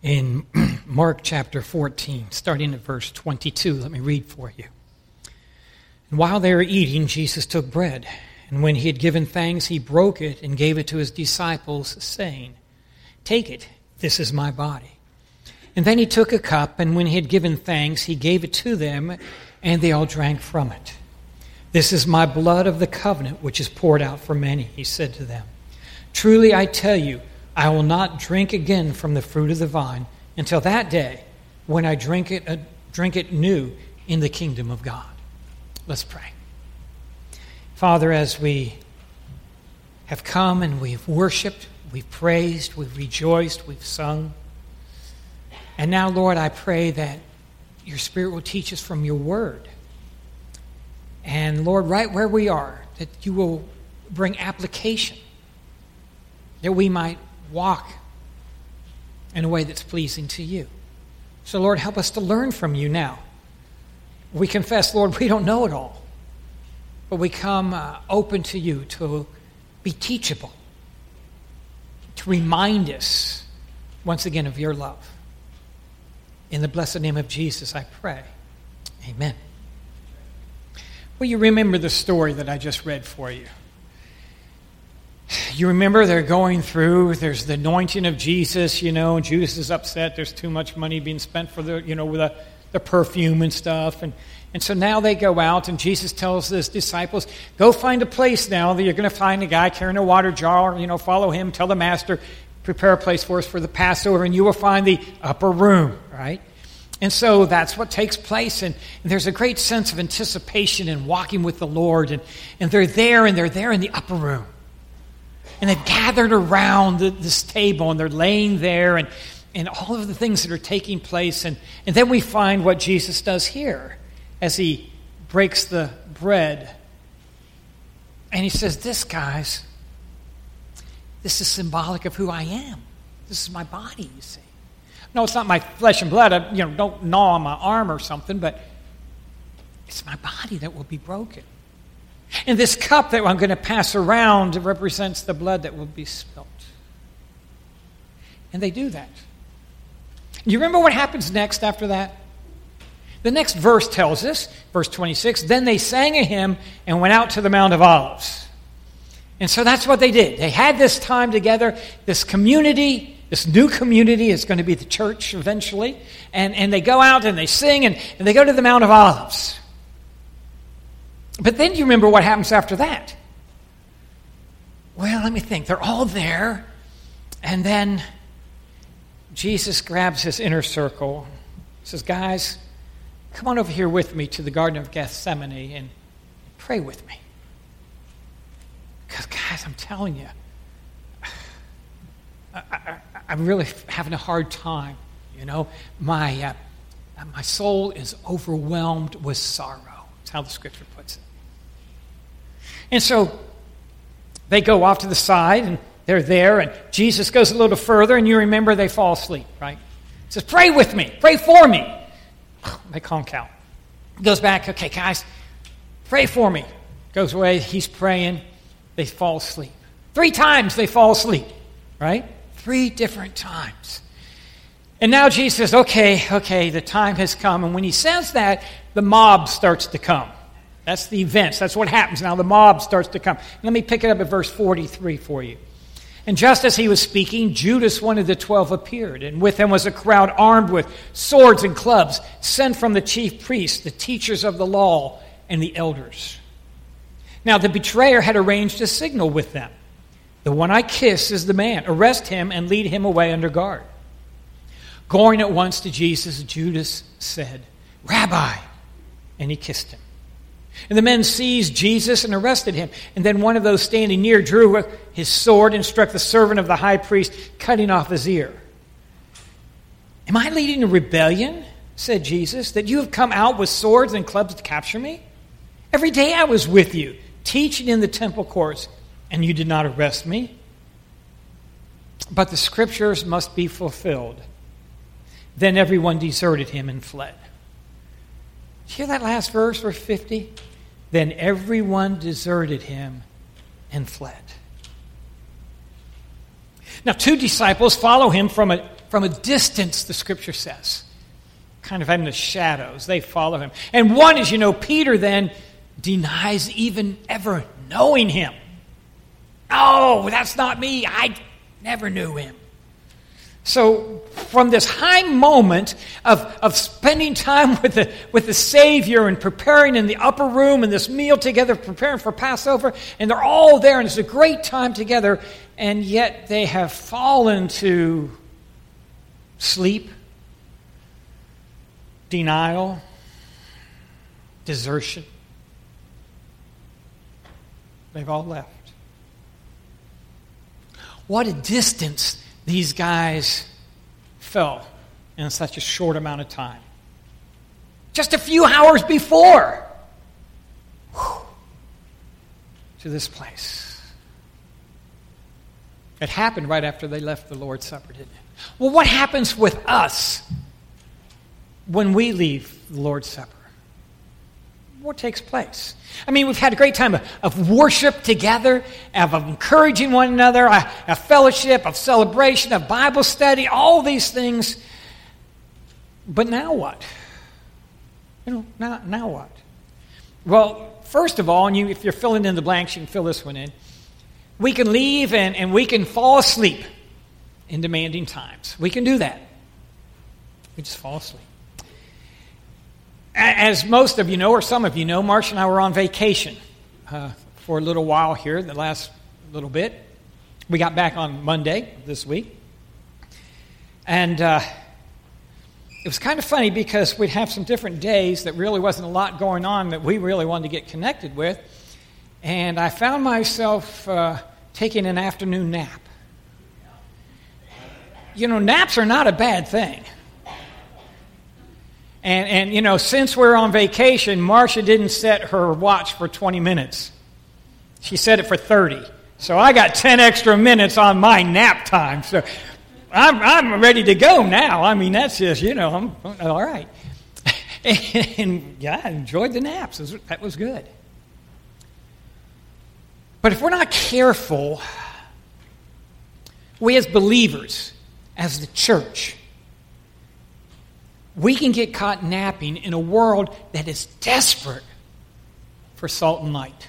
in Mark chapter 14, starting at verse 22. Let me read for you. And while they were eating, Jesus took bread, and when he had given thanks, he broke it and gave it to his disciples, saying, "Take it, this is my body." And then he took a cup, and when he had given thanks, he gave it to them, and they all drank from it. "This is my blood of the covenant, which is poured out for many," he said to them. "Truly I tell you, I will not drink again from the fruit of the vine until that day when I drink it new in the kingdom of God." Let's pray. Father, as we have come and we've worshiped, we've praised, we've rejoiced, we've sung, and now, Lord, I pray that your Spirit will teach us from your word. And, Lord, right where we are, that you will bring application, that we might walk in a way that's pleasing to you. So, Lord, help us to learn from you now. We confess, Lord, we don't know it all, but we come open to you to be teachable, to remind us once again of your love. In the blessed name of Jesus, I pray. Amen. Well, you remember the story that I just read for you. You remember they're going through, there's the anointing of Jesus, Judas is upset, there's too much money being spent for with the perfume and stuff. And so now they go out, and Jesus tells his disciples, go find a place now that you're going to find a guy carrying a water jar, follow him, tell the master, prepare a place for us for the Passover, and you will find the upper room, right? And so that's what takes place, and there's a great sense of anticipation and walking with the Lord, and they're there in the upper room. And they've gathered around this table, and they're laying there, and all of the things that are taking place. And then we find what Jesus does here as he breaks the bread. And he says, this is symbolic of who I am. This is my body, you see. No, it's not my flesh and blood. Don't gnaw on my arm or something, but it's my body that will be broken. And this cup that I'm going to pass around represents the blood that will be spilt. And they do that. You remember what happens next after that? The next verse tells us, verse 26, then they sang a hymn and went out to the Mount of Olives. And so that's what they did. They had this time together, this community, this new community is going to be the church eventually. And they go out and they sing and they go to the Mount of Olives. But then you remember what happens after that. Well, let me think. They're all there. And then Jesus grabs his inner circle. Says, guys, come on over here with me to the Garden of Gethsemane and pray with me. Because, guys, I'm telling you, I'm really having a hard time. My soul is overwhelmed with sorrow. That's how the scripture puts it. And so they go off to the side, and they're there, and Jesus goes a little further, and you remember they fall asleep, right? He says, pray with me, pray for me. They conk out. He goes back, okay, guys, pray for me. Goes away, he's praying, they fall asleep. 3 times they fall asleep, right? 3 different times. And now Jesus says, okay, the time has come. And when he says that, the mob starts to come. That's the events. That's what happens. Now the mob starts to come. Let me pick it up at verse 43 for you. And just as he was speaking, Judas, one of the 12, appeared. And with him was a crowd armed with swords and clubs, sent from the chief priests, the teachers of the law, and the elders. Now the betrayer had arranged a signal with them. The one I kiss is the man. Arrest him and lead him away under guard. Going at once to Jesus, Judas said, Rabbi, and he kissed him. And the men seized Jesus and arrested him. And then one of those standing near drew his sword and struck the servant of the high priest, cutting off his ear. Am I leading a rebellion, said Jesus, that you have come out with swords and clubs to capture me? Every day I was with you, teaching in the temple courts, and you did not arrest me. But the scriptures must be fulfilled. Then everyone deserted him and fled. Did you hear that last verse, verse 50? Then everyone deserted him and fled. Now 2 disciples follow him from from a distance, the scripture says. Kind of in the shadows. They follow him. And one, as you know, Peter then denies even ever knowing him. Oh, that's not me. I never knew him. So from this high moment of spending time with the Savior and preparing in the upper room and this meal together, preparing for Passover, and they're all there and it's a great time together, and yet they have fallen to sleep, denial, desertion. They've all left. What a distance these guys fell in such a short amount of time. Just a few hours before. To this place. It happened right after they left the Lord's Supper, didn't it? Well, what happens with us when we leave the Lord's Supper? What takes place? I mean, we've had a great time of worship together, of encouraging one another, a fellowship, of celebration, of Bible study, all these things. But now what? Now what? Well, first of all, and if you're filling in the blanks, you can fill this one in. We can leave and we can fall asleep in demanding times. We can do that. We just fall asleep. As most of you know, or some of you know, Marcia and I were on vacation for a little while here, the last little bit. We got back on Monday this week. And it was kind of funny because we'd have some different days that really wasn't a lot going on that we really wanted to get connected with. And I found myself taking an afternoon nap. You know, naps are not a bad thing. And you know, since we're on vacation, Marcia didn't set her watch for 20 minutes. She set it for 30. So I got 10 extra minutes on my nap time. So I'm ready to go now. I mean, that's just, you know, I'm all right. And yeah, I enjoyed the naps. That was good. But if we're not careful, we as believers, as the church, we can get caught napping in a world that is desperate for salt and light.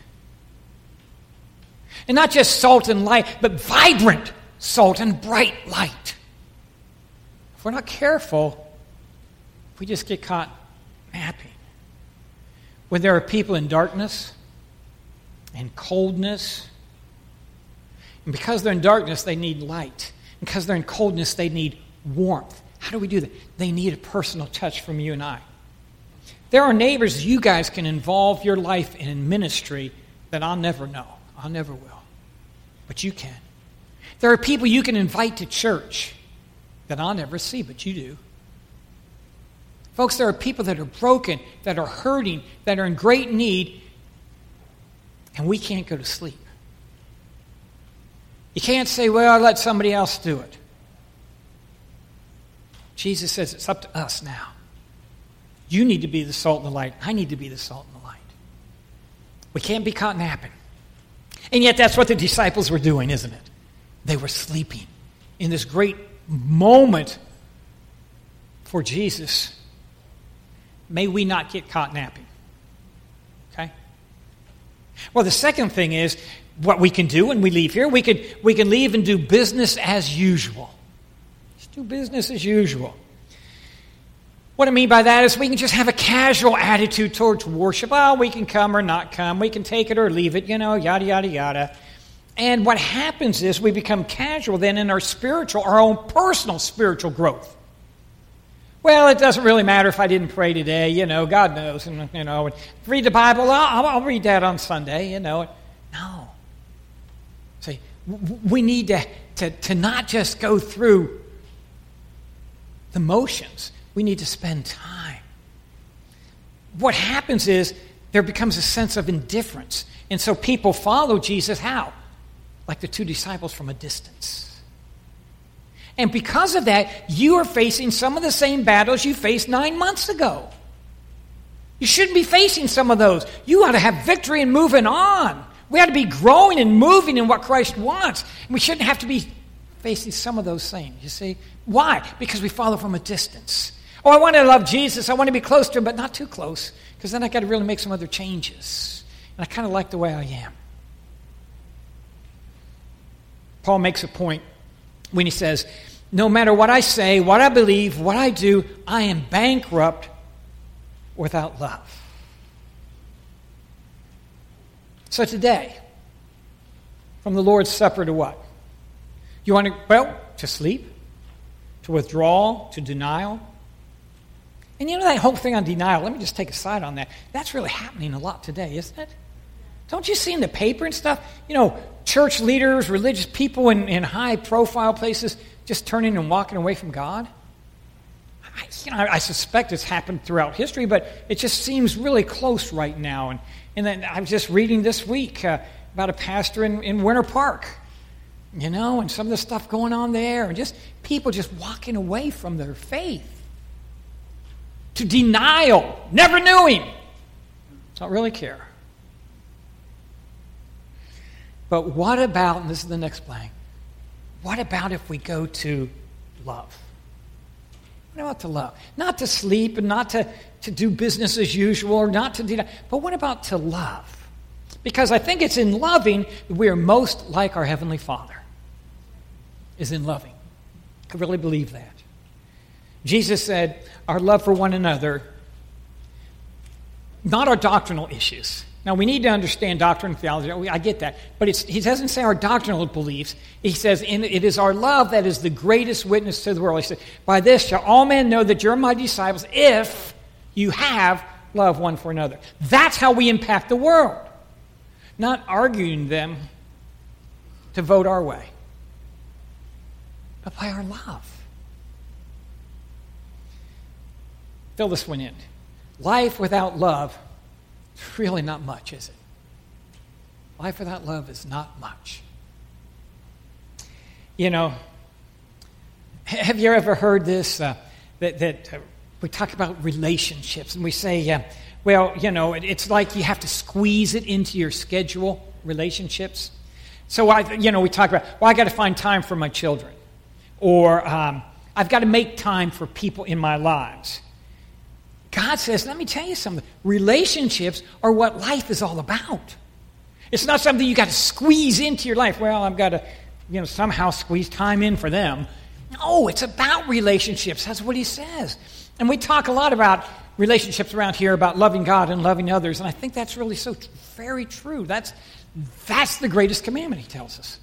And not just salt and light, but vibrant salt and bright light. If we're not careful, we just get caught napping. When there are people in darkness and coldness, and because they're in darkness, they need light. And because they're in coldness, they need warmth. How do we do that? They need a personal touch from you and I. There are neighbors you guys can involve your life in ministry that I'll never know. I'll never will. But you can. There are people you can invite to church that I'll never see, but you do. Folks, there are people that are broken, that are hurting, that are in great need, and we can't go to sleep. You can't say, well, I'll let somebody else do it. Jesus says it's up to us now. You need to be the salt and the light. I need to be the salt and the light. We can't be caught napping. And yet that's what the disciples were doing, isn't it? They were sleeping in this great moment for Jesus. May we not get caught napping. Okay? Well, the second thing is what we can do when we leave here. We can leave and do business as usual. Do business as usual. What I mean by that is we can just have a casual attitude towards worship. Well, we can come or not come. We can take it or leave it, you know, yada, yada, yada. And what happens is we become casual then in our own personal spiritual growth. Well, it doesn't really matter if I didn't pray today, you know, God knows. And, you know, read the Bible, I'll read that on Sunday, you know. No. See, we need to not just go through the motions. We need to spend time. What happens is there becomes a sense of indifference. And so people follow Jesus how? Like the two disciples from a distance. And because of that, you are facing some of the same battles you faced 9 months ago. You shouldn't be facing some of those. You ought to have victory and moving on. We ought to be growing and moving in what Christ wants. And we shouldn't have to be facing some of those things, you see. Why? Because we follow from a distance. Oh, I want to love Jesus. I want to be close to him, but not too close, because then I got to really make some other changes. And I kind of like the way I am. Paul makes a point when he says, no matter what I say, what I believe, what I do, I am bankrupt without love. So today, from the Lord's Supper to what? You want to, well, to sleep, to withdrawal, to denial. And you know that whole thing on denial, let me just take a side on that. That's really happening a lot today, isn't it? Don't you see in the paper and stuff, church leaders, religious people in high-profile places just turning and walking away from God? I suspect it's happened throughout history, but it just seems really close right now. And then I was just reading this week about a pastor in Winter Park, and some of the stuff going on there, and just people just walking away from their faith. To denial. Never knew him. Don't really care. But what about, and this is the next blank, what about if we go to love? What about to love? Not to sleep and not to do business as usual or not to deny, but what about to love? Because I think it's in loving that we are most like our Heavenly Father, is in loving. I really believe that. Jesus said, our love for one another, not our doctrinal issues. Now, we need to understand doctrine and theology. I get that. But he doesn't say our doctrinal beliefs. He says, it is our love that is the greatest witness to the world. He said, by this shall all men know that you're my disciples if you have love one for another. That's how we impact the world. Not arguing them to vote our way, but by our love. Fill this one in. Life without love, it's really not much, is it? Life without love is not much. Have you ever heard this, that we talk about relationships, and we say, it's like you have to squeeze it into your schedule, relationships. So, we talk about, I got to find time for my children. Or I've got to make time for people in my lives. God says, let me tell you something. Relationships are what life is all about. It's not something you got to squeeze into your life. Well, I've got to, somehow squeeze time in for them. No, it's about relationships. That's what he says. And we talk a lot about relationships around here, about loving God and loving others. And I think that's really so very true. That's the greatest commandment, he tells us.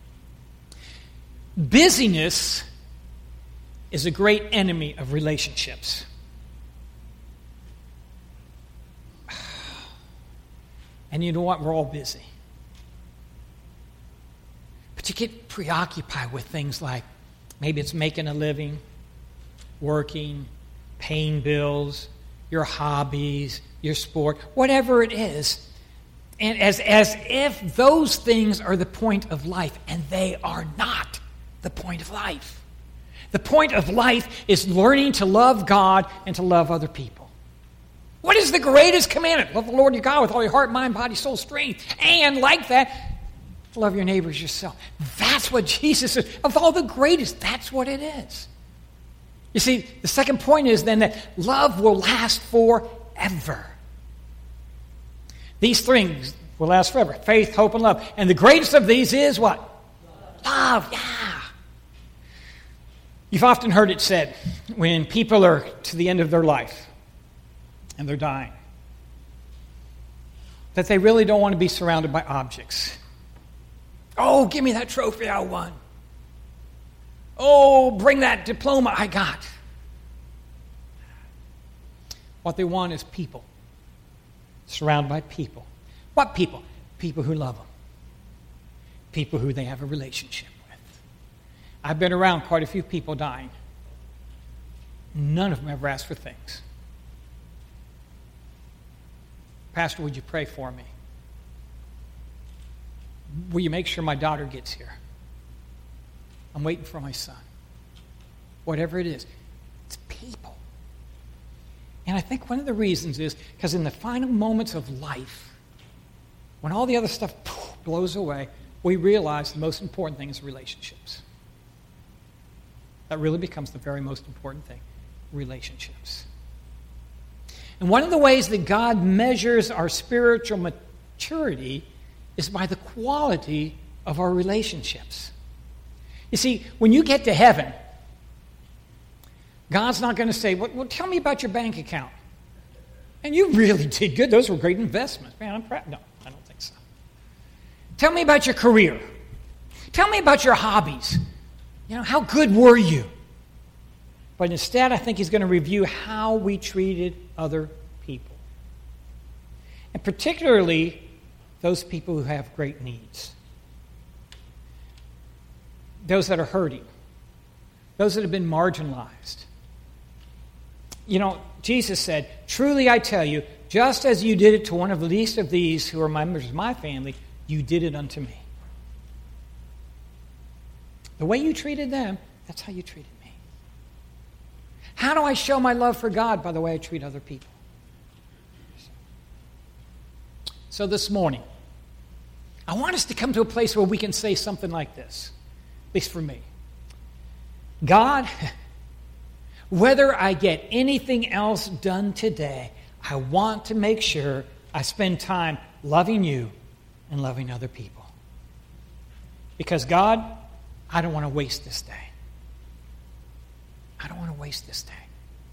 Busyness is a great enemy of relationships. And you know what? We're all busy. But you get preoccupied with things like maybe it's making a living, working, paying bills, your hobbies, your sport, whatever it is. And as if those things are the point of life, and they are not the point of life. The point of life is learning to love God and to love other people. What is the greatest commandment? Love the Lord your God with all your heart, mind, body, soul, strength. And like that, love your neighbors yourself. That's what Jesus says. Of all the greatest, that's what it is. You see, the second point is then that love will last forever. These things will last forever. Faith, hope, and love. And the greatest of these is what? Love, yeah. You've often heard it said when people are to the end of their life, and they're dying, that they really don't want to be surrounded by objects. Oh, give me that trophy I won. Oh, bring that diploma I got. What they want is people. Surrounded by people. What people? People who love them. People who they have a relationship with. I've been around quite a few people dying. None of them ever asked for things. Pastor, would you pray for me? Will you make sure my daughter gets here? I'm waiting for my son. Whatever it is, it's people. And I think one of the reasons is because in the final moments of life, when all the other stuff blows away, we realize the most important thing is relationships. That really becomes the very most important thing, relationships. And one of the ways that God measures our spiritual maturity is by the quality of our relationships. You see, when you get to heaven, God's not going to say, well, tell me about your bank account. And you really did good. Those were great investments. Man, I'm proud. No, I don't think so. Tell me about your career. Tell me about your hobbies. How good were you? But instead, I think he's going to review how we treated other people. And particularly those people who have great needs. Those that are hurting. Those that have been marginalized. Jesus said, "Truly I tell you, just as you did it to one of the least of these who are members of my family, you did it unto me." The way you treated them, that's how you treated me. How do I show my love for God? By the way I treat other people. So this morning, I want us to come to a place where we can say something like this, at least for me. God, whether I get anything else done today, I want to make sure I spend time loving you and loving other people. Because God, I don't want to waste this day. I don't want to waste this day.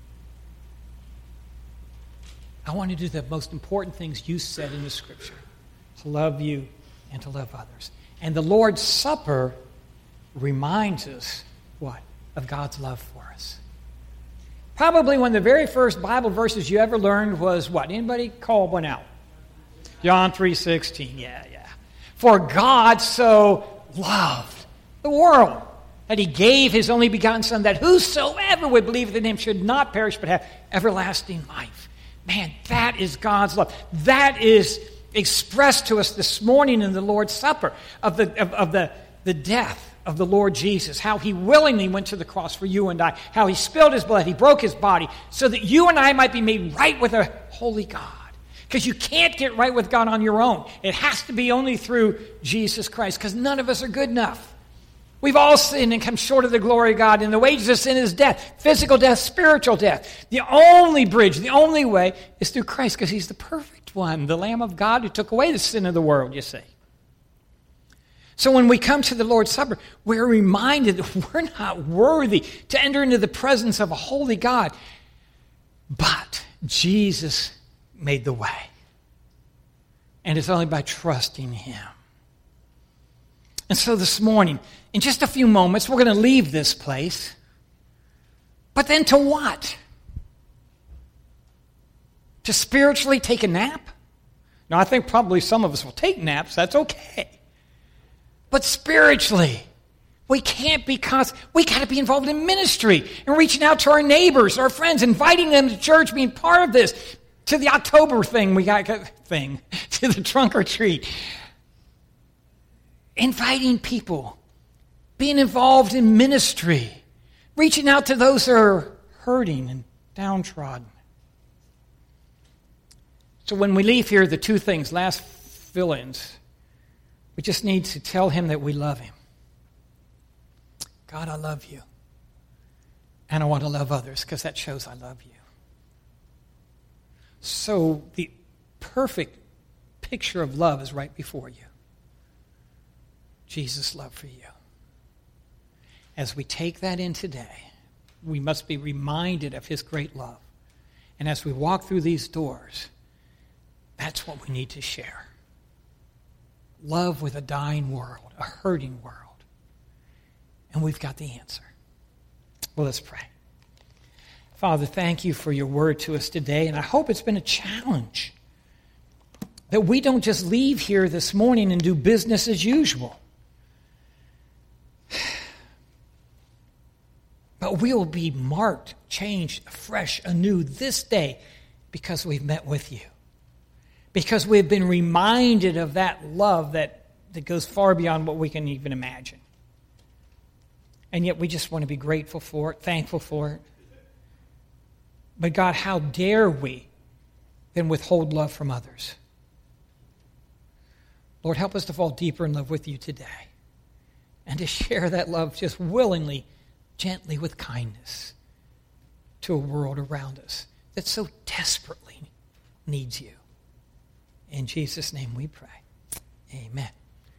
I want to do the most important things you said in the Scripture. To love you and to love others. And the Lord's Supper reminds us, what? Of God's love for us. Probably one of the very first Bible verses you ever learned was what? Anybody call one out? John 3:16. Yeah. For God so loved the world that he gave his only begotten Son, that whosoever would believe in him should not perish but have everlasting life. Man, that is God's love. That is expressed to us this morning in the Lord's Supper of the death of the Lord Jesus, how he willingly went to the cross for you and I, how he spilled his blood, he broke his body, so that you and I might be made right with a holy God. Because you can't get right with God on your own. It has to be only through Jesus Christ, because none of us are good enough. We've all sinned and come short of the glory of God, and the wages of sin is death, physical death, spiritual death. The only bridge, the only way is through Christ, because he's the perfect one, the Lamb of God who took away the sin of the world, you see. So when we come to the Lord's Supper, we're reminded that we're not worthy to enter into the presence of a holy God. But Jesus made the way. And it's only by trusting him. And so this morning, in just a few moments, we're going to leave this place. But then to what? To spiritually take a nap? Now, I think probably some of us will take naps. That's okay. But spiritually, we can't, because we got to be involved in ministry and reaching out to our neighbors, our friends, inviting them to church, being part of this, to the October thing to the trunk or treat. Inviting people, being involved in ministry, reaching out to those that are hurting and downtrodden. So when we leave here, the two things, last fill-ins, we just need to tell him that we love him. God, I love you. And I want to love others, because that shows I love you. So the perfect picture of love is right before you. Jesus' love for you. As we take that in today, we must be reminded of his great love. And as we walk through these doors, that's what we need to share. Love with a dying world, a hurting world. And we've got the answer. Well, let's pray. Father, thank you for your word to us today, and I hope it's been a challenge that we don't just leave here this morning and do business as usual. But we will be marked, changed, afresh, anew this day because we've met with you. Because we've been reminded of that love that goes far beyond what we can even imagine. And yet we just want to be grateful for it, thankful for it. But God, how dare we then withhold love from others? Lord, help us to fall deeper in love with you today. And to share that love just willingly gently with kindness to a world around us that so desperately needs you. In Jesus' name we pray. Amen.